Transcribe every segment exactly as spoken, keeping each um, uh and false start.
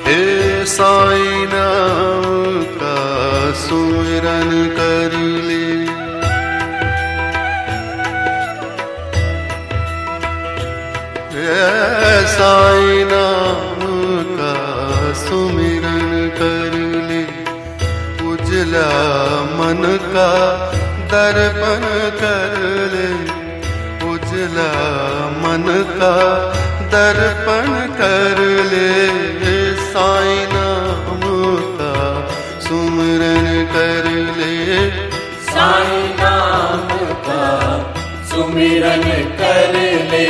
हे साईं नाम का सुमिरन कर ले। साईं नाम का सुमिरन कर ले, उजला मन का दर्पण कर ले, उजला मन का दर्पण कर ले। साईं नाम का सुमिरन कर ले, साईं नाम का सुमिरन कर ले।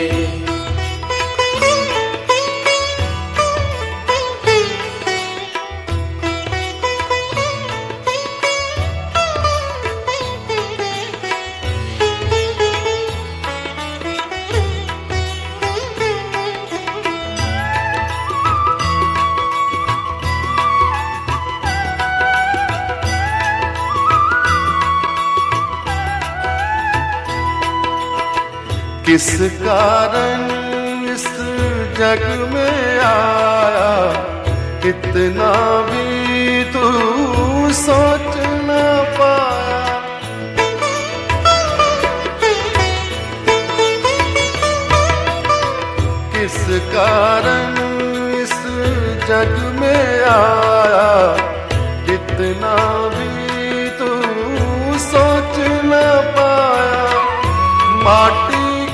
किस कारण इस जग में आया, इतना भी तू सोच न पाया। किस कारण इस जग में आया, इतना भी तू सोच न पाया। माटी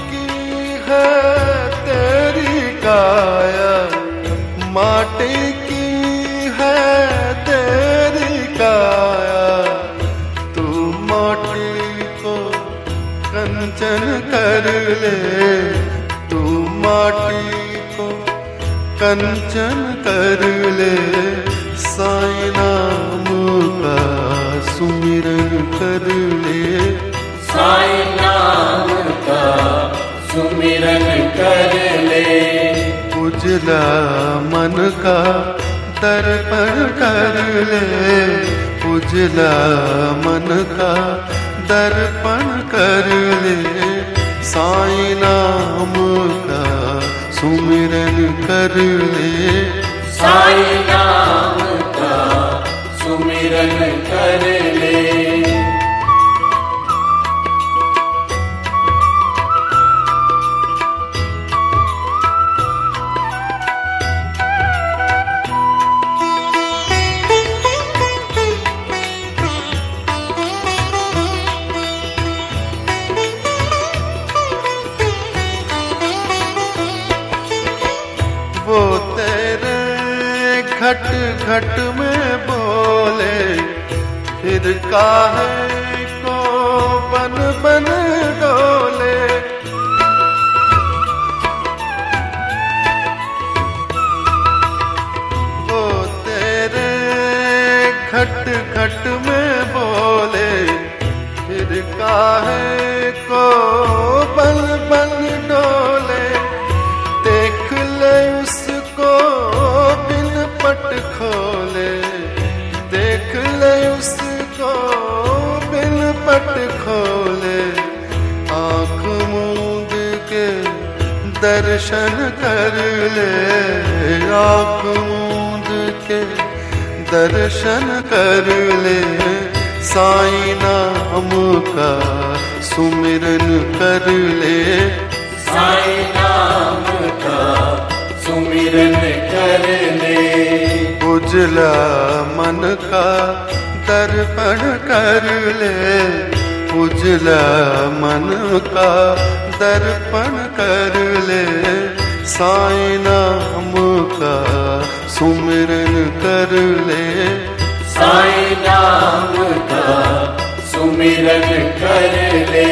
तेरी काया, माटी की है तेरी काया। तू माटी को कंचन कर ले, तू माटी को कंचन कर ले। साईं नाम का सुमिरन कर ले, साईं नाम का सुमिरन कर ले। उजला मन का दर्पण कर ले, उजला मन का दर्पण कर ले। साईं नाम का सुमिरन कर ले, साईं नाम का सुमिरन कर ले। वो तेरे घट घट में बोले, फिर काहे को बन बन डोले। वो तेरे घट घट में बोले, फिर काहे को बन बन डोले। देख ले उसको बिन पट खोले, देख ले उसको बिन पट खोले। आँख मूंद के दर्शन कर ले, आँख मूंद के दर्शन कर ले। साईं नाम का सुमिरन कर ले, साईं नाम का सुमिरन कर ले। उजला मन का दर्पण कर ले, उजला मन का दर्पण कर ले। साईं नाम का सुमिरन कर ले, साईं नाम का सुमिरन कर ले।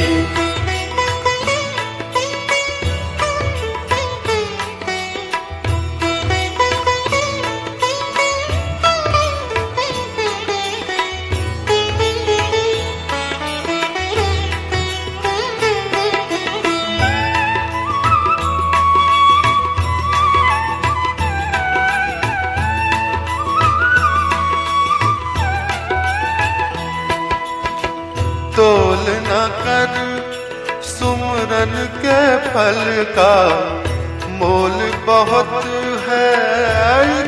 तोल न कर सुमरन के फल का, मोल बहुत है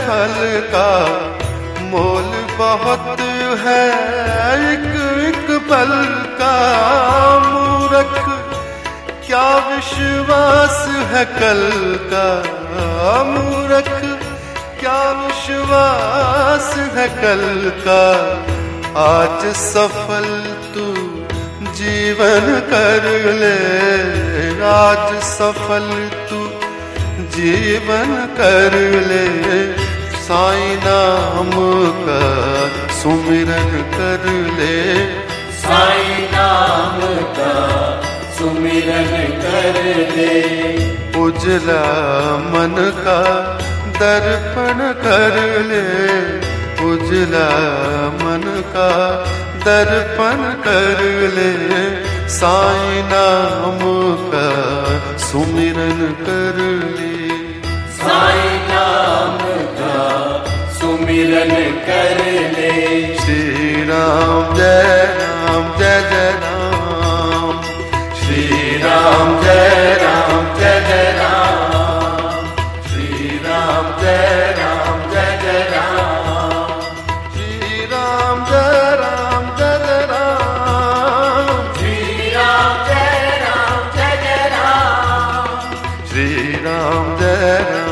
फल का मोल बहुत है एक एक पल का। मूर्ख क्या विश्वास है कल का, मूर्ख क्या विश्वास है कल का। आज सफल तू जीवन कर ले, आज सफल तू जीवन कर ले। साईं नाम का सुमिरन कर ले, साईं नाम का सुमिरन कर ले। उजला मन का दर्पण कर ले, उजला मन का दर्पण कर ले। साईं नाम का सुमिरन कर ले, साईं नाम का सुमिरन कर ले। श्री राम जय राम जय जय राम, श्री राम जय राम जय जय राम, श्री राम जय राम जय जय राम, श्री राम जय राम जय जय राम, श्री राम जय राम जय जय राम, श्री राम जय राम